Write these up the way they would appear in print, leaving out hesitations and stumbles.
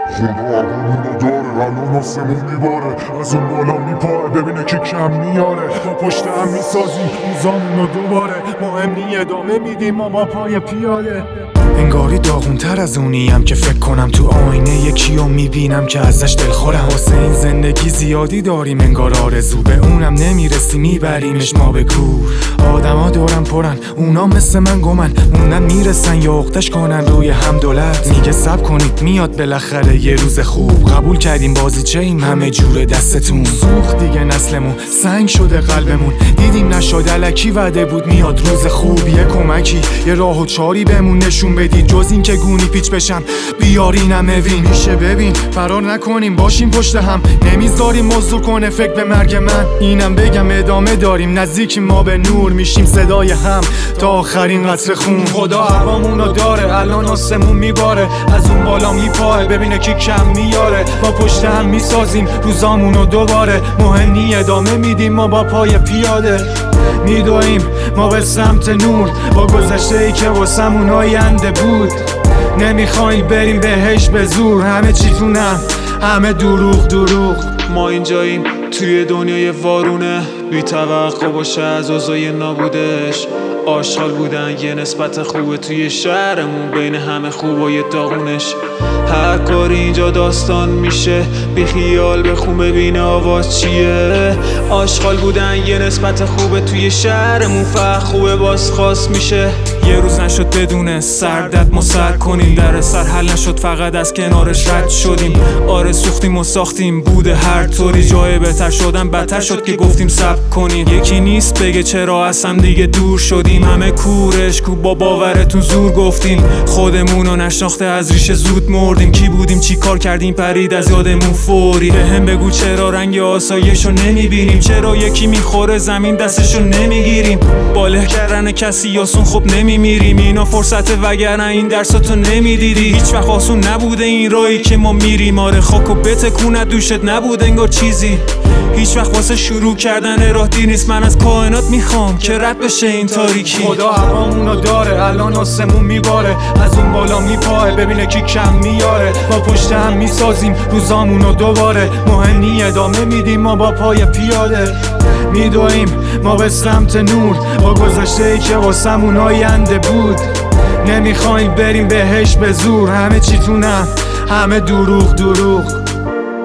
خدا عقلمونو داره، الان آسمون میباره، از اون بالا میپاره، ببینه که کم میاره. ما پشت هم میسازیم روزامونو دوباره، مهم ادامه میدیم ما با پای پیاده. انگاری داغونتر از اونیم که فکر کنم تو آینه یکیو میبینم که ازش دلخورم. واسه این زندگی زیادی داریم انگار آرزو، به اونم نمیرسی میبریمش ما به گور. آدما دورم پرن، اونا مثل من گمن، موندن میرسن یا عقدش کنن روی هم دولت. میگه صبر کنید میاد بالاخره یه روز خوب، قبول کردیم بازیچه ایم همه جور دستتون. سوخت دیگه نسلمون، سنگ شده قلبمون، دیدیم نشد الکی وعده بود میاد روز خوب. یه کمکی یه راه و چاری بهمون نشون بدید، جز این که گونی پیچ بشم بیارینم اوین. میشه ببین فرار نکنیم باشیم پشت هم، نمیذاریم مزدور کنه فکر به مرگ من. اینم بگم ادامه داریم نزدیکیم ما به نور، میشیم صدای هم تا آخرین قطره خون. خدا هوامونو داره، الان آسمون میباره، از اون بالا میپاه ببینه کی کم میاره. ما پشت هم میسازیم روزامونو دوباره، مهم ادامه میدیم ما با پای پیاده. میدویم ما به سمت نور، با گذشته ای که واسمون آینده بود. نمیخوایم بریم بهش به زور، همه چیتونم همه دروغ. ما اینجاییم توی دنیای وارونه، بی توقع باشه از اوضاع نابودش. آشغال بودن یه نسبت خوبه توی شهرمون، بین همه خوبای داغونش. هر کاری اینجا داستان میشه، بی خیال بخون ببین آواز چیه. آشغال بودن یه نسبت خوبه توی شهرمون، فقط خوبه باز خواست میشه. یه روز نشد بدون سردت ما سر کنیم، در سر حل نشد فقط از کنارش رد شدیم. آره سوختیم و ساختیم بوده هر طوری، جای بهتر شدن بدتر شد که گفتیم صبر کنیم. یکی نیست بگه چرا از هم دیگه دور شدیم، همه کورش کو با باورتون زور گفتیم. خودمونو نشناخته از ریشه زود مردیم، کی بودیم چی کار کردیم پرید از یادمون فوری. بهم بگو چرا رنگ آسایشو نمیبینیم، چرا یکی میخوره زمین دستشو نمیگیریم. باله کردن کسی آسون خب نمیمیریم، اینا فرصته وگرنه این درساتو نمیدیدی. هیچ وقت آسون نبوده این راهی که ما میریم، آره خاکو بتکونت دوشت نبود انگار چیزی. هیچ وقت واسه شروع کردن راه دیر نیست، من از کائنات میخوام که رد بشه این تاریکی. خدا هوامونو داره، الان آسمون میباره، از اون بالا میپاه ببینه کی کم میاره. ما پشت هم میسازیم روزامونو دوباره، مهم ادامه میدیم ما با پای پیاده. میدویم ما به سمت نور، با گذشته ای که واسمون آینده بود. نمیخوایم بریم بهش به زور، همه چیتونم همه دروغ.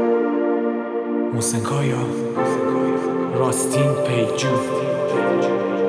محسن کایا، راستین پیجو.